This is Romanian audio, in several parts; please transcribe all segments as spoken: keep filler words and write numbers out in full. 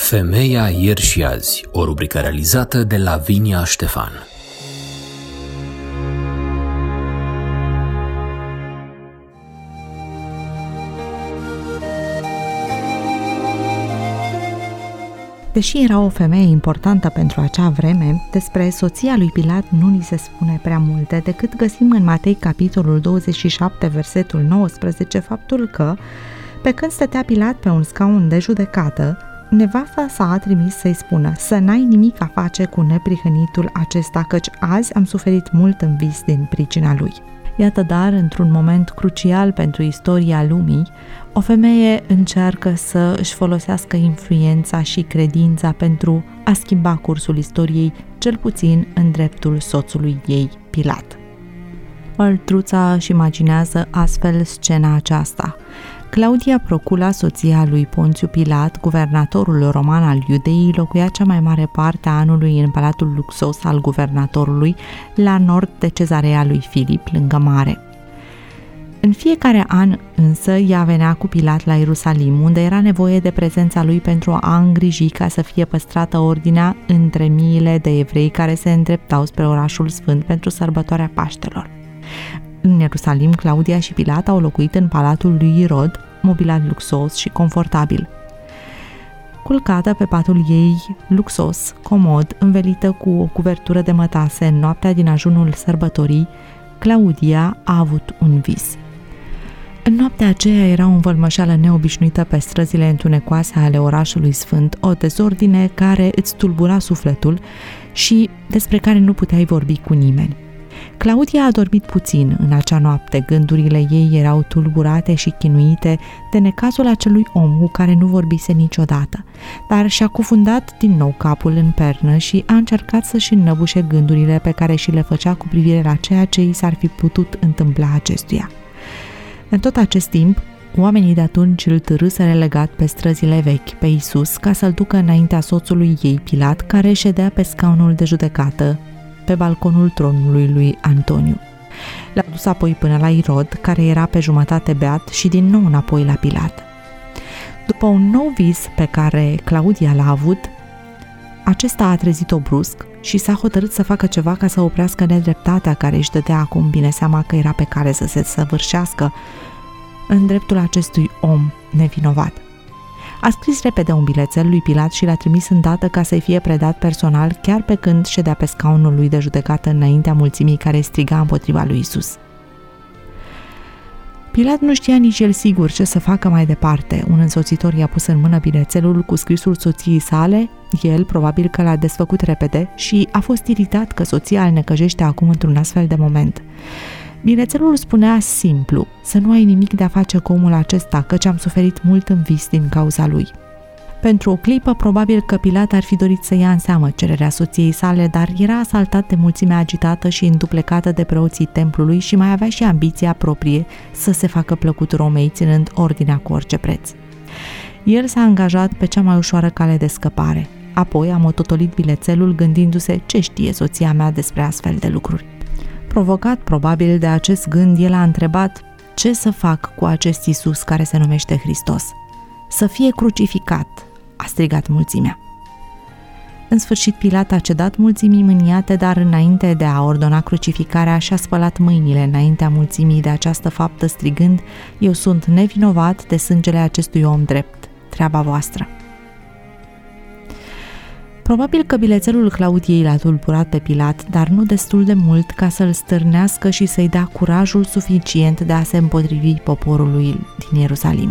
Femeia ieri și azi, o rubrică realizată de Lavinia Ștefan. Deși era o femeie importantă pentru acea vreme, despre soția lui Pilat nu ni se spune prea multe, decât găsim în Matei, capitolul douăzeci și șapte, versetul nouăsprezece, faptul că, pe când stătea Pilat pe un scaun de judecată, nevasta sa a trimis să-i spună: să n-ai nimic a face cu neprihănitul acesta, căci azi am suferit mult în vis din pricina lui. Iată dar, într-un moment crucial pentru istoria lumii, o femeie încearcă să își folosească influența și credința pentru a schimba cursul istoriei, cel puțin în dreptul soțului ei, Pilat. Măltruța își imaginează astfel scena aceasta. Claudia Procula, soția lui Ponțiu Pilat, guvernatorul roman al Iudeii, locuia cea mai mare parte a anului în palatul luxos al guvernatorului, la nord de cezarea lui Filip, lângă mare. În fiecare an însă ea venea cu Pilat la Ierusalim, unde era nevoie de prezența lui pentru a îngriji ca să fie păstrată ordinea între miile de evrei care se îndreptau spre orașul sfânt pentru sărbătoarea Paștelor. În Ierusalim, Claudia și Pilat au locuit în palatul lui Irod, mobilat luxos și confortabil. Culcată pe patul ei luxos, comod, învelită cu o cuvertură de mătase în noaptea din ajunul sărbătorii, Claudia a avut un vis. În noaptea aceea era o învălmășeală neobișnuită pe străzile întunecoase ale orașului sfânt, o dezordine care îți tulbura sufletul și despre care nu puteai vorbi cu nimeni. Claudia a dormit puțin în acea noapte, gândurile ei erau tulburate și chinuite de necazul acelui om cu care nu vorbise niciodată, dar și-a cufundat din nou capul în pernă și a încercat să-și înnăbușe gândurile pe care și le făcea cu privire la ceea ce i s-ar fi putut întâmpla acestuia. În tot acest timp, oamenii de atunci îl târâsără legat pe străzile vechi pe Iisus ca să-l ducă înaintea soțului ei, Pilat, care ședea pe scaunul de judecată pe balconul tronului lui Antoniu. L-a dus apoi până la Irod, care era pe jumătate beat, și din nou înapoi la Pilat. După un nou vis pe care Claudia l-a avut, acesta a trezit-o brusc și s-a hotărât să facă ceva ca să oprească nedreptatea care își dădea acum bine seama că era pe cale să se săvârșească în dreptul acestui om nevinovat. A scris repede un bilețel lui Pilat și l-a trimis îndată ca să-i fie predat personal, chiar pe când ședea pe scaunul lui de judecată înaintea mulțimii care striga împotriva lui Isus. Pilat nu știa nici el sigur ce să facă mai departe. Un însoțitor i-a pus în mână bilețelul cu scrisul soției sale, el probabil că l-a desfăcut repede și a fost iritat că soția îl necăjește acum într-un astfel de moment. Bilețelul spunea simplu: să nu ai nimic de a face cu omul acesta, căci am suferit mult în vis din cauza lui. Pentru o clipă, probabil că Pilat ar fi dorit să ia în seamă cererea soției sale, dar era asaltat de mulțimea agitată și înduplecată de preoții templului și mai avea și ambiția proprie să se facă plăcut Romei, ținând ordinea cu orice preț. El s-a angajat pe cea mai ușoară cale de scăpare. Apoi a mototolit bilețelul gândindu-se: ce știe soția mea despre astfel de lucruri? Provocat probabil de acest gând, el a întrebat: ce să fac cu acest Iisus care se numește Hristos? Să fie crucificat, a strigat mulțimea. În sfârșit, Pilat a cedat mulțimii mâniate, dar înainte de a ordona crucificarea și-a spălat mâinile înaintea mulțimii de această faptă, strigând: eu sunt nevinovat de sângele acestui om drept, treaba voastră. Probabil că bilețelul Claudiei l-a tulburat pe Pilat, dar nu destul de mult ca să-l stârnească și să-i dea curajul suficient de a se împotrivi poporului din Ierusalim.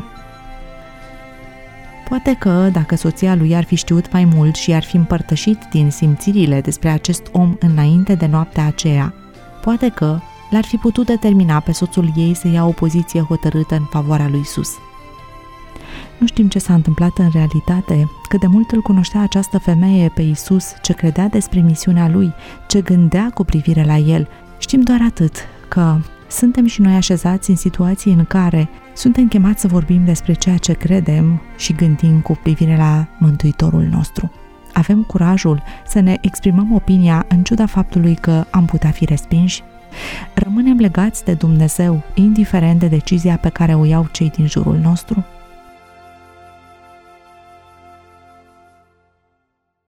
Poate că, dacă soția lui ar fi știut mai mult și ar fi împărtășit din simțirile despre acest om înainte de noaptea aceea, poate că l-ar fi putut determina pe soțul ei să ia o poziție hotărâtă în favoarea lui Isus. Nu știm ce s-a întâmplat în realitate, cât de mult îl cunoștea această femeie pe Iisus, ce credea despre misiunea lui, ce gândea cu privire la el. Știm doar atât, că suntem și noi așezați în situații în care suntem chemați să vorbim despre ceea ce credem și gândim cu privire la Mântuitorul nostru. Avem curajul să ne exprimăm opinia în ciuda faptului că am putea fi respinși? Rămânem legați de Dumnezeu, indiferent de decizia pe care o iau cei din jurul nostru?